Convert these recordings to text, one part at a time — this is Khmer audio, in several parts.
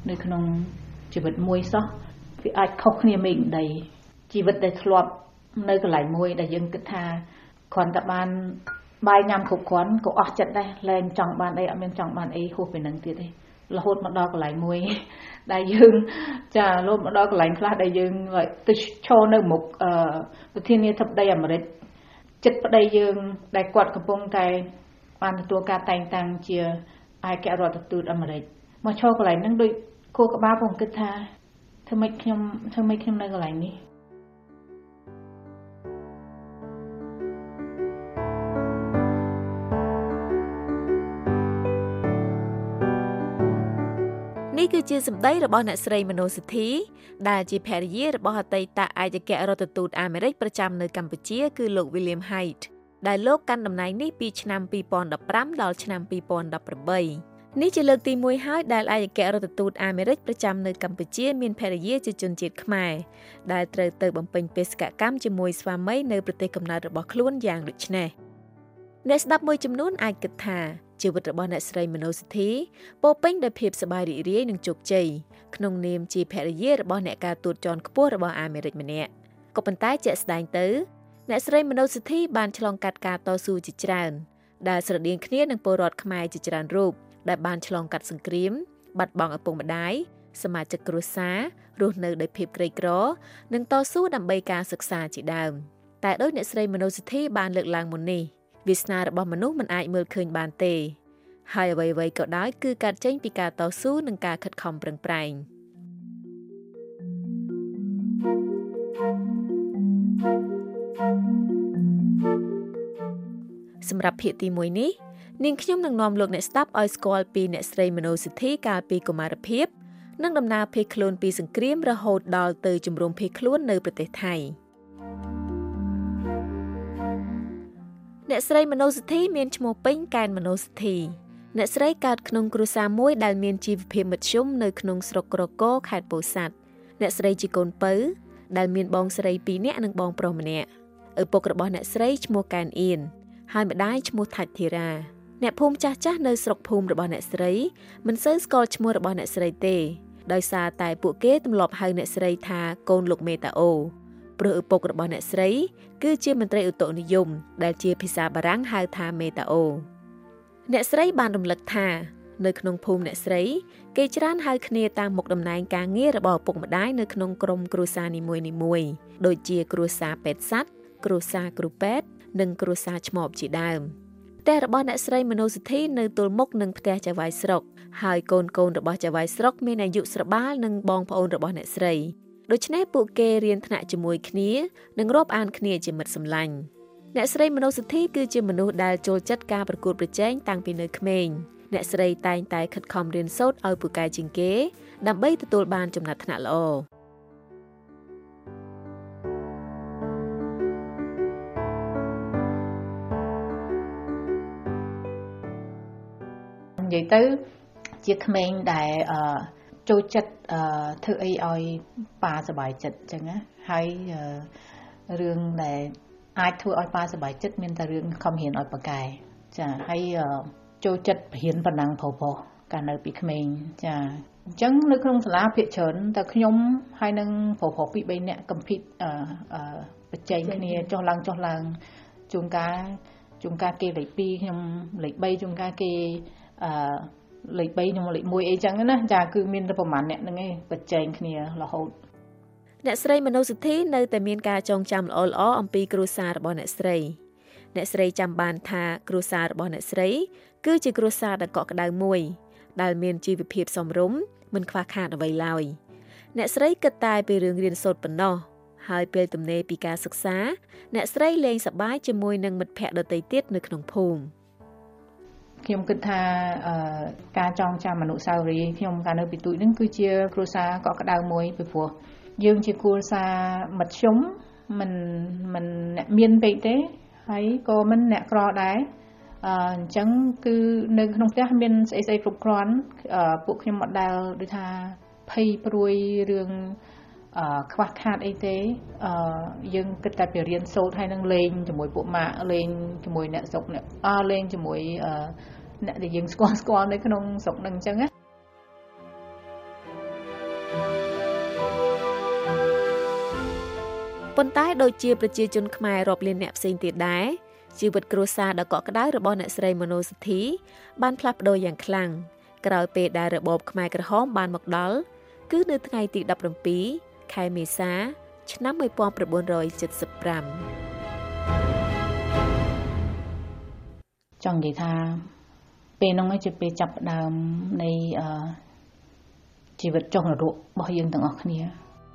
nơi khung chỉ vật môi xó vì ai khóc nia mình đầy chỉ vật đầy lọp nơi cái lại môi đầy dân cái tha còn tập ban bài nhằm khúc quán có ác chặt đây lên chọn ban đây ở bên chọn ban ấy hộp về nâng tiệt đây là hốt một đo cái lại môi đại dương chả luôn một đo cái lạnh là đại dương vậy tôi cho nơi một thiên nhiên thập đây mà đấy chất ở đây dương đại quạt cái bông cái banตัวการแต่งต่างเจียไอแกะรอดตูดอเมริกมาโชว์กันไหลนั่งด้วยโคกับบ้าผมกินท่าทำไมเข้มในกันไหลนี้นี่คือจีสมได้ระบอบนักสไรมโนสิทธิได้จีแพรเย่ระบอบไตตาไอจะแกะรอดตูดอเมริกประจำในกัมพูชีคือโลกวิลเลียมไฮท์ได้โลกกันดำไนนี่ปีชนำปีปอนดับพรำดอลชนำปีปอนดับประเบยนี่จะเลิกตีมวยให้ได้ไอแกะรถตูดอเมริกประจำในกัมพูชีมีนแพรเย่จะจนจิตขมายได้เติบบำเพ็ญเปสกะกัมจะมวยสวามัยในประเทศกำนัดระบอบคล้วนอย่างดุชแน่ในสดับมวยจำนวนไอกิธาจีวิตระบอบนักสไรมโนสิทธิโปปิ้งได้เพียบสบายดีเรียหนึ่งจุกใจขนมเนียมจีแพรเย่ระบอบในการตูดจอนขบวนระบอบอเมริกมันเนี่ยก็เป็นใต้เจสไดน์เตอร์นักสไรมโนสิทธิบานฉลองกัดการต่อสู้จิตรานได้สระเดียงเครียดนังโปรดขมายจิตรานรูปได้บานฉลองกัดสังครีมบัดบองอปงบัดได้สมาชิกครัวซารูเนอร์ได้เพียบไกรกรอนังต่อสู้ดำใบการศึกษาจิตดาวแต่โดยนักสไรมโนสิทธิบานเลือกลางมุนนี่วิสนาระบอบมนุษย์มันอายเมื่อคืนบานเตให้ไวๆก็ได้คือการเจ้งปีการต่อสู้นังการขัดคอมเปล่งปลั่งสำหรับเพียรตีมวยนี้นิ่งขย่มนังนอมโลกในสตับออยสกอลปีเนสเรมโนสิทธิการปีกุมารเพียบนั่งดำนาเพคลูนปีสังเกรียมระโหดดอลเตยจุมรมเพคลูนในประเทศไทยเนสเรมโนสิทธิเมียนชโมปิ้งการมโนสิทธิเนสเรการขนมกรุษามวยดัลเมียนจีวเพมดชุ่มในขนมสโรโกโรโกขาดโปสัตเนสเรจิโกนเปอร์ดัลเมียนบองสไรปีเนะนังบองโปรมเนะปกระบอเนสเรชโมการอินให้มาได้ชมูทัดทีราเนภูมิจ้าในสระภูมิระบอบเนสไรมันเซิร์สกอลชมูระบอบเนสไรเตโดยซาตายปุเกตตำลอบให้เนสไรทาโกนลูกเมตาโอเปลือกปกระบอบเนสไรคือเชื่อมันไตรอุตโตนิยมได้เชื่อพิซาบารังให้ทาเมตาโอเนสไรบานรำลึกทาในขนมภูมิเนสไรเกจร้านให้คเนตามหมกดำนายการเงี้ยระบอบปกมาได้ในขนมกรมกรุษานิมวยโดยเชื่อกรุษาเป็ดซัดกรุษากรุเป็ดหนึ่งกรุษาชมอบจีดามแต่ระบอบนักสไรมโนสิทธิในตัวมกหนึ่งพเทจะไว้สรกหายโกนระบอบจะไว้สรกมีอายุสระบ้าหนึ่งบองพระองค์ระบอบนักสไรโดยเฉพาะปุเกเรียนถนัดจมวยคณีหนึ่งรอบอ่านคณีจิมัดสำลังนักสไรมโนสิทธิคือจิมนุษย์ได้โจลจัดการประกวดประแจงต่างปีเนอเขมรนักสไรตายขัดคอมเรียนโซดเอาปุกายจิงเก้ดำใบตัวบานจำนัดถนัดละอ vậy tới chiếc mình đại trôi chất thư ấy oi ba sờ bài chất chẳng á hay riêng để ai thua oi ba sờ bài chất mình ta riêng không hiện oi bạc cài chả hay trôi chất hiện bản năng phổ cả nơi bị mình chả chẳng nơi không là việc chớn ta nhom hai nâng phổ bị bên nè cầm phít chạy cái này cho lăng chúng ta kê lấy pi nhom lấy bay chúng ta kê lấy bay nhưng mà lấy môi ấy chẳng á chả cứ miên raประมาณเนี่ยนั่นไงปัจจัยเนี่ยเราโหดเนสไรมโนสิทธิในแต่เมียนกาจงจำอ้ออัมปีกรุษาระบอบเนสไรจำบานทากรุษาระบอบเนสไรคือจีกรุษาดังเกาะกระดานมวยดัลเมียนจีวิพีบสมรุมมันคว้าขาดเอาไว้ลอยเนสไรกระตายไปเรื่องเรียนสดปนนอหายไปตุ่มเนปีการศึกษาเนสไรเลงสบายจมวยนังมัดแผลโดยไตเตี้ยในขนมภูมิខ្ញុំគិតថាការចងចាំមនុស្សសាវរីខ្ញុំកាលនៅពីទូចហ្នឹងគឺជាគ្រួសារកក់ក្ដៅមួយពីព្រោះយើងជាគ្រួសារមធ្យមមិនអ្នកមានពេកទេហើយក៏មិនអ្នកក្រដែរអញ្ចឹងគឺនៅក្នុងផ្ទះមានស្អីគ្រប់គ្រាន់ពួកខ្ញុំអត់ដែលដូចថាភ័យព្រួយរឿងខ្វះខាតអីទេយើងគិតតែពីរៀនសូត្រហើយនឹងលេងជាមួយពួកម៉ាក់លេងជាមួយអ្នកស្រុកអ្នកលេងជាមួយអ្នកដែលយើងស្គាល់នៅក្នុងស្រុកហ្នឹងអញ្ចឹងណាប៉ុន្តែដូចជាប្រជាជនខ្មែររាប់លានអ្នកផ្សេងទៀតដែរជីវិតគ្រួសារដ៏កក់ក្ដៅរបស់អ្នកស្រីមនោសិទ្ធីបានផ្លាស់ប្ដូរយ៉ាងខ្លាំងក្រោយពេលដែលរបបខ្មែរក្រហមបានមកដល់គឺនៅថ្ងៃទី17ខែមេសាឆ្នាំ1975 ចង់និយាយថាពេលនោះជាពេលចាប់ផ្ដើមនៃជីវិតចុះនរករបស់យើងទាំងអស់គ្នា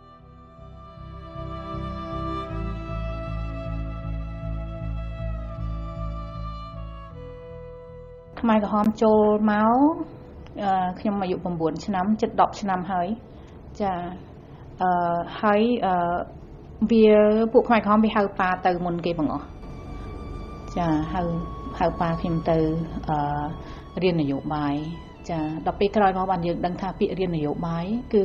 ខ្មែរក្រហមចូលមកខ្ញុំអាយុ9ឆ្នាំជិត10ឆ្នាំហើយចាហើយវាពួកខ្មែរក្រហមវាហៅប៉ាទៅមុនគេបងអស់ចាហៅប៉ាខ្ញុំទៅរៀននយោបាយចាដល់ពេលក្រោយមកបានយើងដឹងថាពាក្យរៀននយោបាយ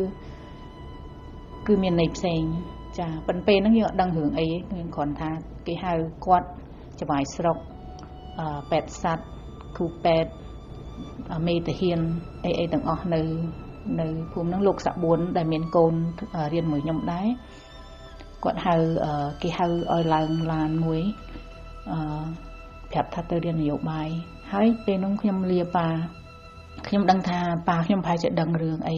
គឺមានន័យផ្សេងចាប៉ុន្តែពេលហ្នឹងយើងអត់ដឹងរឿងអីយើងគ្រាន់ថាគេហៅគាត់ច្បាយស្រុកពេទ្យសัตว์គ្រូពេទ្យមេតាហានអីទាំងអស់នៅភូមិហ្នឹងលោកសាបួនដែលមានកូនរៀនមួយខ្ញុំដែរគាត់ហៅគេហៅឲ្យឡើងឡានមួយប្រាប់ថាទៅរៀននយោបាយហើយពេលនោះខ្ញុំលាប៉ាខ្ញុំដឹងថាប៉ាខ្ញុំប្រហែលជាដឹងរឿងអី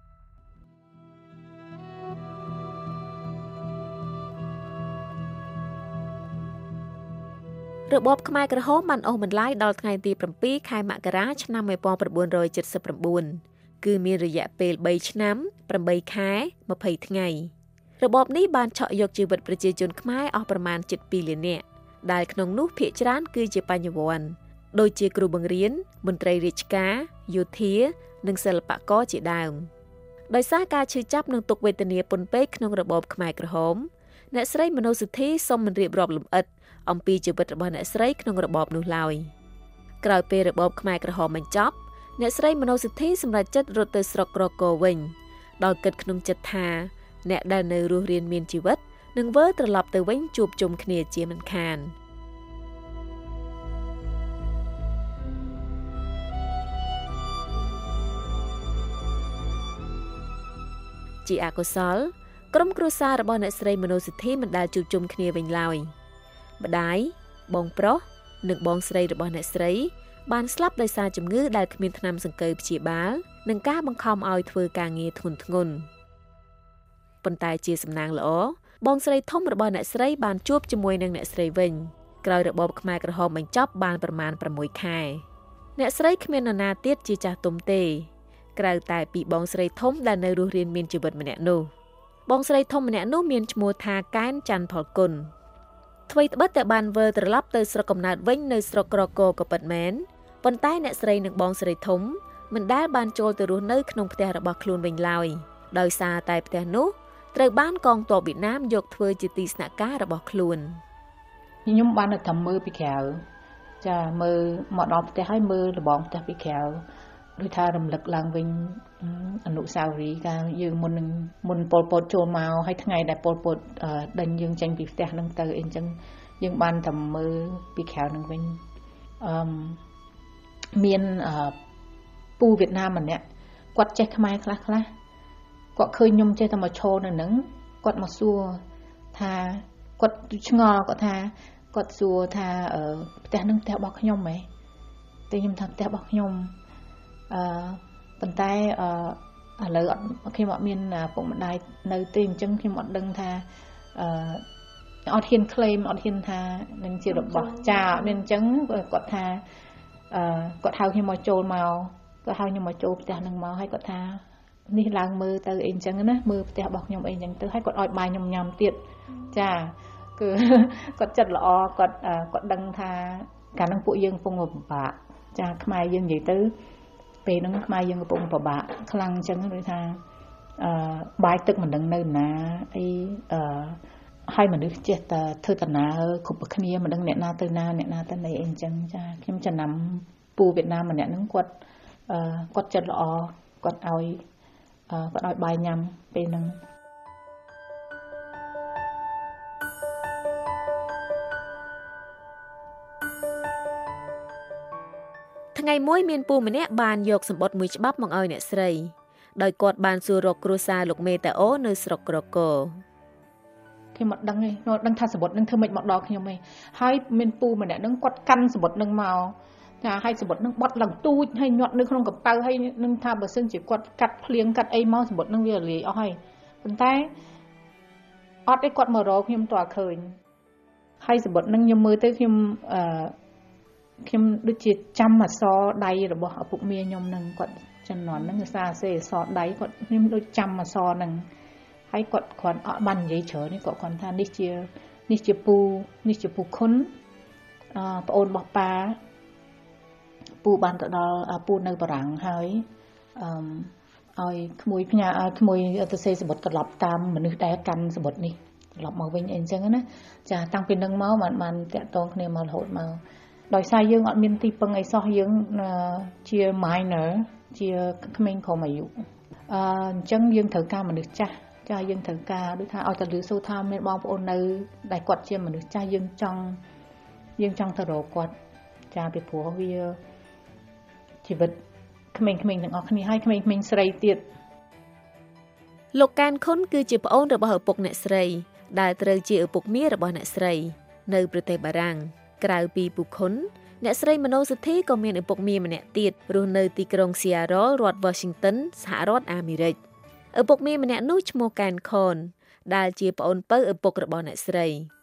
របបខ្មែរក្រហមបានអូសបន្លាយដល់ថ្ងៃទី7ខែមករាឆ្នាំ1979គឺមានរយៈពេល3ឆ្នាំ8ខែ20ថ្ងៃរបបនេះបានឆក់យកជីវិតប្រជាជនខ្មែរអស់ប្រមាណជិត2លាននាក់ដែលក្នុងនោះភាគច្រើនគឺជាបញ្ញវន្តដូចជាគ្រូបង្រៀនមន្ត្រីរាជការយោធានិងសិល្បករជាដើមដោយសារការឈឺចាប់និងទុក្ខវេទនាពន់ពេកក្នុងរបបខ្មែរក្រហមអ្នកស្រីមនោសិទ្ធីសូមមិនរៀបរាប់លម្អិតអំពីជីវិតរបស់អ្នកស្រីក្នុងរបបនោះឡើយក្រោយពេលរបបខ្មែរក្រហមបញ្ចប់អ្នកស្រីមនោសិទ្ធីសម្រេចចិត្តរត់ទៅស្រុកក្រគរវិញដោយគិតក្នុងចិត្តថាអ្នកដែលនៅរស់រានមានជីវិតនឹងវិលត្រឡប់ទៅវិញជួបជុំគ្នាជាមិនខានជាអកុសលក្រុមគ្រួសាររបស់អ្នកស្រីមនោសិទ្ធីមិនដែលជួបជុំគ្នាវិញឡើយម្ដាយបងប្រុសនិងបងស្រីរបស់អ្នកស្រីបានស្លាប់ដោយសារជំងឺដែលគ្មានថ្នាំសង្កូវព្យាបាលនិងការបង្ខំឲ្យធ្វើការងារធ្ងន់ធ្ងរប៉ុន្តែជាសំណាងល្អបងស្រីធំរបស់អ្នកស្រីបានជួបជាមួយនឹងអ្នកស្រីវិញក្រោយរបបខ្មែរក្រហមបញ្ចប់បានប្រមាណ6ខែអ្នកស្រីគ្មាននរណាទៀតជាចាស់ទុំទេក្រៅតែពីបងស្រីធំដែលនៅរស់រានមានជីវិតម្នាក់នោះបងស្រីធំម្នាក់នោះមានឈ្មោះថាកែនច័ន្ទផលគុណថ្មីត្បិតតែបានវិលត្រឡប់ទៅស្រុកកំណើតវិញនៅស្រុកក្រគរក៏ពិតមែនប៉ុន្តែអ្នកស្រីនិងបងស្រីធំមិនដែលបានចូលទៅរស់នៅក្នុងផ្ទះរបស់ខ្លួនវិញឡើយដោយសារតែផ្ទះនោះត្រូវបានកងទ័ពវៀតណាមយកធ្វើជាទីស្នាក់ការរបស់ខ្លួនខ្ញុំបានតែមើលពីក្រៅចាមើលមកដល់ផ្ទះហើយមើលលបងផ្ទះពីក្រៅដូចថារំលឹកឡើងវិញអនុស្សាវរីយ៍កាលយើងមុនប៉ុលពតចូលមកហើយថ្ងៃដែលប៉ុលពតដេញយើងចេញពីផ្ទះហ្នឹងទៅអីចឹងយើងបានតែមើលពីក្រៅហ្នឹងវិញមានពូវៀតណាមម្នាក់គាត់ចេះខ្មែរខ្លះគាត់ឃើញខ្ញុំចេះតែមកឈរនៅហ្នឹងគាត់មកសួរថាគាត់ឆ្ងល់គាត់ថាគាត់សួរថាផ្ទះហ្នឹងផ្ទះរបស់ខ្ញុំហ៎តែខ្ញុំថាផ្ទះរបស់ខ្ញុំប៉ុន្តែឥឡូវខ្ញុំអត់មានពុកម្ដាយនៅទេអញ្ចឹងខ្ញុំអត់ដឹងថាអត់ហ៊ាន claim អត់ហ៊ានថានឹងជារបស់ចាអត់មានអញ្ចឹងគាត់ថាគាត់ហៅខ្ញុំមកចូលមកគាត់ហៅខ្ញុំមកចូលផ្ទះហ្នឹងមកហើយគាត់ថានេះឡើងមើលទៅអីអញ្ចឹងណាមើលផ្ទះរបស់ខ្ញុំអីអញ្ចឹងទៅហើយគាត់ឲ្យបាយខ្ញុំញ៉ាំទៀតចាគឺគាត់ចិត្តល្អគាត់ដឹងថាកាលហ្នឹងពួកយើងកំពុងពិបាកចាខ្មែរយើងនិយាយទៅពេលហ្នឹងខ្មែរយើងកំពុងពិបាកខ្លាំងអញ្ចឹងដូចថាបាយទឹកមិនដឹងនៅណាអីហើយមនុស្សចេះតែធ្វើតាណាគ្រប់គ្នាមិនដឹងអ្នកណាទៅណាអ្នកណាទៅណីអីអញ្ចឹងចាខ្ញុំចំណាំពូវៀតណាមម្នាក់ហ្នឹងគាត់ចិត្តល្អគាត់ឲ្យបាយញ៉ាំពេលហ្នឹងថ្ងៃមួយមានពូម្នាក់បានយកសម្បត្តិមួយច្បាប់មកឲ្យអ្នកស្រីដោយគាត់បានសួររកគ្រួសារលោកមេតាអូនៅស្រុកក្រគរខ្ញុំអត់ដឹងទេខ្ញុំអត់ដឹងថាសម្បត្តិនឹងធ្វើម៉េចមកដល់ខ្ញុំទេហើយមានពូម្នាក់ហ្នឹងគាត់កាន់សម្បត្តិនឹងមកចាហើយសម្បត្តិនឹងបត់ឡើងទូចហើយញាត់នៅក្នុងកប៉ៅហើយនឹងថាបើសិនជាគាត់កាត់ភ្លៀងកាត់អីមកសម្បត្តិនឹងវាលាយអស់ហើយប៉ុន្តែអត់ទេគាត់មករកខ្ញុំតើឃើញហើយសម្បត្តិនឹងខ្ញុំមើលទៅខ្ញុំដូចជាចាំអក្សរដៃរបស់ឪពុកមាខ្ញុំនឹងគាត់ជំនាន់ហ្នឹងគឺសារអក្សរដៃគាត់ខ្ញុំដូចចាំអក្សរហ្នឹងហើយគាត់គ្រាន់អត់បាននិយាយច្រើនទេគាត់គ្រាន់ថានេះជាពូខុនប្អូនរបស់ប៉ាពូបានទៅដល់ពូនៅបារាំងហើយឲ្យក្មួយផ្ញើឲ្យក្មួយទៅសេសម្បត្តិត្រឡប់តាមមនុស្សដែលកាន់សម្បត្តិនេះត្រឡប់មកវិញអីអញ្ចឹងណាចាតាំងពីនឹងមកបានតាក់ទងគ្នាមករហូតមកដោយសារយើងអត់មានទីពឹងអីសោះយើងជា minor ជាក្មេងក្រោមអាយុអញ្ចឹងយើងត្រូវការមនុស្សចាស់ចាយើងត្រូវការដូចថាឲ្យតលឺសូថាមានបងប្អូននៅដែលគាត់ជាមនុស្សចាស់យើងចង់ទៅរកគាត់ចាពីព្រោះវាជីវិតក្មេងៗទាំងអស់គ្នាហើយក្មេងៗស្រីទៀតលោកកានខុនគឺជាប្អូនរបស់ឪពុកអ្នកស្រីដែលត្រូវជាឪពុកមារបស់អ្នកស្រីនៅប្រទេសបារាំងក្រៅពីពូខុនអ្នកស្រីមនោសិទ្ធិក៏មានឪពុកមាម្នាក់ទៀតរស់នៅទីក្រុង Seattle រដ្ឋ Washington សហរដ្ឋអាមេរិកឪពុកមាម្នាក់នោះឈ្មោះកានខុនដែលជាប្អូនពៅឪពុករបស់អ្នកស្រី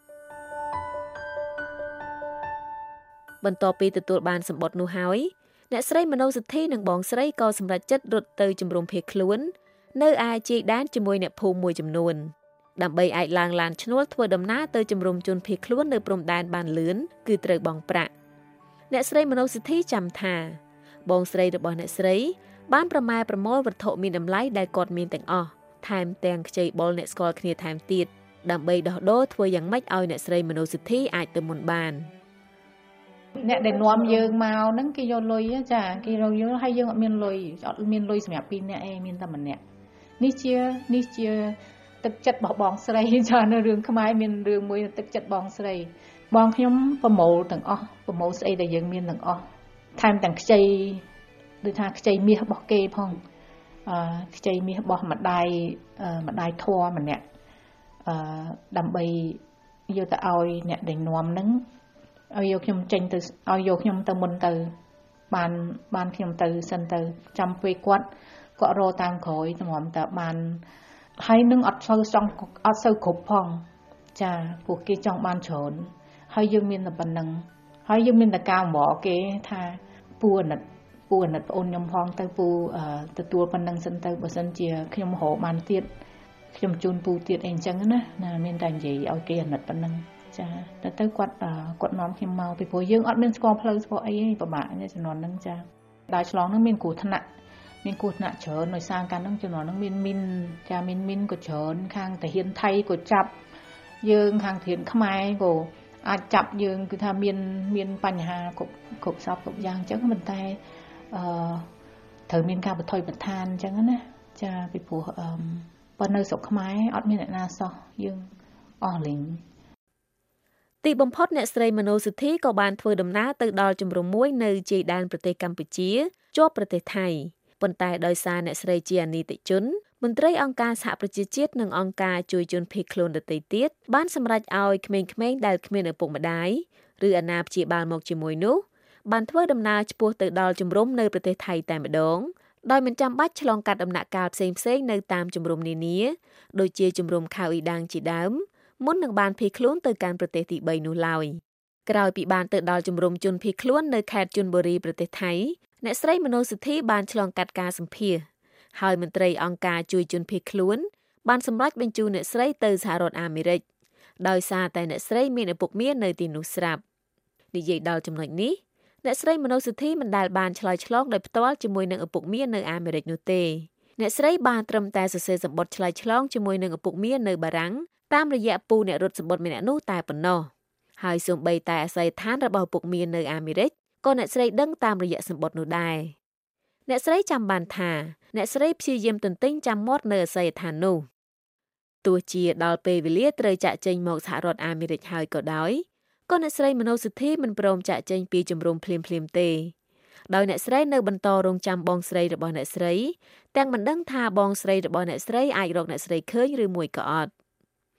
បន្ទាប់ពីទទួលបានសម្បត្តិនោះហើយអ្នកស្រីមនោសិទ្ធិនិងបងស្រីក៏សម្រេចចិត្តរត់ទៅជំរំភៀសខ្លួននៅឯជាយដែនជាមួយអ្នកភូមិមួយចំនួនដើម្បីអាចឡើងឡានឈ្នួលធ្វើដំណើរទៅជំរំជនភៀសខ្លួននៅព្រំដែនបានលឿនគឺត្រូវបង់ប្រាក់អ្នកស្រីមនោសិទ្ធិចាំថាបងស្រីរបស់អ្នកស្រីបានប្រម៉ែប្រមូលវត្ថុមានតម្លៃដែលគាត់មានទាំងអស់ថែមទាំងខ្ចីបុលអ្នកស្គាល់គ្នាថែមទៀតដើម្បីដោះដូរធ្វើយ៉ាងម៉េចឲ្យអ្នកស្រីមនោសិទ្ធិអាចទៅមុនបានអ្នកដែលនាំយើងមកហ្នឹងគេយកលុយចាគេរកយកហើយយើងអត់មានលុយសម្រាប់2នាក់ឯងមានតែម្នាក់នេះជាទឹកចិត្តរបស់បងស្រីចានៅរឿងខ្មែរមានរឿងមួយទឹកចិត្តបងស្រីបងខ្ញុំប្រមូលទាំងអស់ប្រមូលស្អីដែលយើងមានទាំងអស់ថែមទាំងខ្ចីដូចថាខ្ចីមាសរបស់គេផងខ្ចីមាសរបស់ម្ដាយធัวម្នាក់ដើម្បីយកទៅឲ្យអ្នកដែលនាំហ្នឹងឲ្យយកខ្ញុំចេញទៅឲ្យយកខ្ញុំទៅមុនទៅបានខ្ញុំទៅសិនទៅចាំពេលគាត់រកតាមក្រោយតម្រាំតើបានហើយនឹងអត់សូវគ្រប់ផងចាព្រោះគេចង់បានច្រើនហើយយើងមានតែប៉ុណ្្នឹងហើយយើងមានតែការអង្វរគេថាពូអាណិតប្អូនខ្ញុំផងទៅពូទទួលប៉ុណ្្នឹងសិនទៅបើសិនជាខ្ញុំរកបានទៀតខ្ញុំជូនពូទៀតអីអញ្ចឹងណាមានតែនិយាយឲ្យគេអាណិតប៉ុណ្្នឹងចាទៅគាត់នាំខ្ញុំមកពីព្រោះយើងអត់មានស្គាល់ផ្លូវស្គាល់អីទេពិបាកនេះជំនាន់ហ្នឹងចាដើរឆ្លងហ្នឹងមានគ្រោះថ្នាក់ច្រើនដោយសារការហ្នឹងជំនាន់ហ្នឹងមានមីនក៏ច្រើនខាងតាហ៊ានថៃក៏ចាប់យើងខាងធានខ្មែរក៏អាចចាប់យើងគឺថាមានបញ្ហាគ្រប់សពគ្រប់យ៉ាងអញ្ចឹងប៉ុន្តែត្រូវមានការបន្ថយបន្តានអញ្ចឹងណាចាពីព្រោះបើនៅស្រុកខ្មែរអត់មានអ្នកណាសោះយើងអស់លេងទីបំផុតអ្នកស្រីមនោសិទ្ធិក៏បានធ្វើដំណើរទៅដល់ជំរំមួយនៅជាយដែនប្រទេសកម្ពុជាជាប់ប្រទេសថៃប៉ុន្តែដោយសារអ្នកស្រីជាអនីតិជនមន្ត្រីអង្គការសហប្រជាជាតិនិងអង្គការជួយជនភៀសខ្លួនដទៃទៀតបានសម្រេចឲ្យក្មេងៗដែលគ្មានឪពុកម្ដាយឬអាណាព្យាបាលមកជាមួយនោះបានធ្វើដំណើរឆ្ពោះទៅដល់ជំរំនៅប្រទេសថៃតែម្ដងដោយមិនចាំបាច់ឆ្លងកាត់ដំណាក់កាលផ្សេងៗនៅតាមជំរំនានាដូចជាជំរំខៅអ៊ីដាងជាដើមមុននឹងបានភៀសខ្លួនទៅកាន់ប្រទេសទី3នោះឡើយក្រោយពីបានទៅដល់ជំរំជនភៀសខ្លួននៅខេត្តជន់បូរីប្រទេសថៃអ្នកស្រីមនោសិទ្ធិបានឆ្លងកាត់ការសម្ភាសន៍ហើយមន្ត្រីអង្គការជួយជនភៀសខ្លួនបានសម្រេចបញ្ជូនអ្នកស្រីទៅសហរដ្ឋអាមេរិកដោយសារតែអ្នកស្រីមានឪពុកមានៅទីនោះស្រាប់និយាយដល់ចំណុចនេះអ្នកស្រីមនោសិទ្ធិមិនដែលបានឆ្លើយឆ្លងដោយផ្ទាល់ជាមួយនឹងឪពុកមានៅអាមេរិកនោះទេអ្នកស្រីបានត្រឹមតែសរសេរសម្បត្តិឆ្លើយឆ្លងជាមួយនឹងឪពុកមានៅបារាំងតាមរយៈពូអ្នករត់សម្បត្តិម្នាក់នោះតែប៉ុណ្ណោះហើយសូម្បីតែអាស័យដ្ឋានរបស់ឪពុកមានៅអាមេរិកក៏អ្នកស្រីដឹងតាមរយៈសម្បត្តិនោះដែរអ្នកស្រីចាំបានថាអ្នកស្រីព្យាយាមទន្ទិញចាំមាត់នៅអាស័យដ្ឋាននោះទោះជាដល់ពេលវេលាត្រូវចាក់ចេញមកសហរដ្ឋអាមេរិកហើយក៏ដោយក៏អ្នកស្រីមនោសិទ្ធិមិនព្រមចាក់ចេញពីជំរំភ្លាមទេដោយអ្នកស្រីនៅបន្តរងចាំបងស្រីរបស់អ្នកស្រីទាំងមិនដឹងថាបងស្រីរបស់អ្នកស្រីអាចរកអ្នកស្រីឃើញឬមួយក៏អត់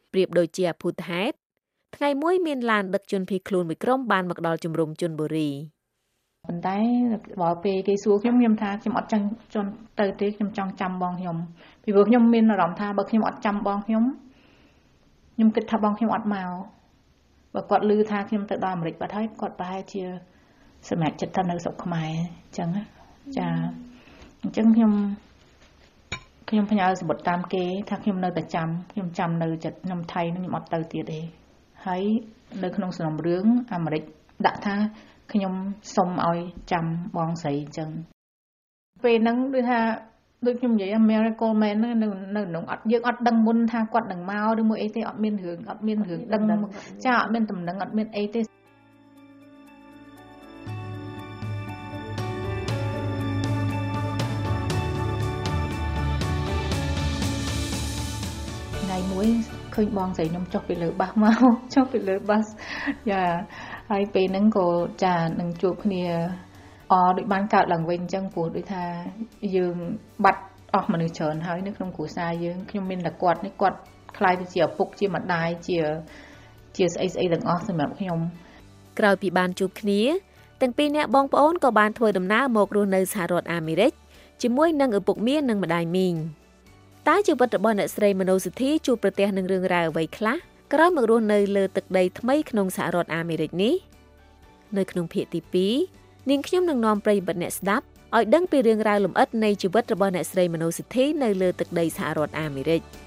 ប្រៀបដូចជាអភូតហេតុថ្ងៃមួយមានឡានដឹកជនភៀសខ្លួនមួយក្រុមបានមកដល់ជំរំជន់បូរីប៉ុន្តែបើពេលគេសួរខ្ញុំថាខ្ញុំអត់ចឹងជន់ទៅទេខ្ញុំចង់ចាំបងខ្ញុំពីព្រោះខ្ញុំមានអារម្មណ៍ថាបើខ្ញុំអត់ចាំបងខ្ញុំគិតថាបងខ្ញុំអត់មកបើគាត់ឮថាខ្ញុំទៅដល់អាមេរិកបាត់ហើយគាត់ប្រហែលជាសម្រាប់ចិត្តថានៅស្រុកខ្មែរអញ្ចឹងចាអញ្ចឹងខ្ញុំផ្ញើសម្បត្តិតាមគេថាខ្ញុំនៅតែខ្ញុំចាំនៅចិត្តខ្ញុំថៃនឹងខ្ញុំអត់ទៅទៀតទេហើយនៅក្នុងសំណុំរឿងអាមេរិកដាក់ថាខ្ញុំសុំឲ្យចាំបងស្រីអញ្ចឹងពេលហ្នឹងដូចថាដូចខ្ញុំនិយាយ Miracle Man នៅក្នុងអត់យើងអត់ដឹងមុនថាគាត់នឹងមកឬមួយអីទេអត់មានរឿងដឹងចាអត់មានតំណែងអត់មានអីទេថ្ងៃមួយឃើញបងស្រីខ្ញុំចុះពីលើបាសមកចុះពីលើបាសយ៉ាហើយពេលហ្នឹងក៏ចានឹងជួបគ្នាដូចបានកើតឡើងវិញអញ្ចឹងព្រោះដូចថាយើងបាត់អស់មនុស្សច្រើនហើយនៅក្នុងគ្រួសារយើងខ្ញុំមានតែគាត់នេះគាត់ខ្លាយទៅជាឪពុកជាម្ដាយជាស្អីទាំងអស់សម្រាប់ខ្ញុំក្រោយពីបានជួបគ្នាទាំងពីរនាក់បងប្អូនក៏បានធ្វើដំណើរមករស់នៅសហរដ្ឋអាមេរិកជាមួយនឹងឪពុកមានិងម្ដាយមីងតើជីវិតរបស់អ្នកស្រីមនោសុធីជួបប្រទះនឹងរឿងរ៉ាវអ្វីខ្លះក្រោយមករស់នៅលើទឹកដីថ្មីក្នុងសហរដ្ឋអាមេរិកនេះនៅក្នុងភាគទី2នាងខ្ញុំនឹងនាំប្រិយមិត្តអ្នកស្ដាប់ឲ្យដឹងពីរឿងរ៉ាវលម្អិតនៃជីវិតរបស់អ្នកស្រីមនោសុធីនៅលើទឹកដីសហរដ្ឋអាមេរិក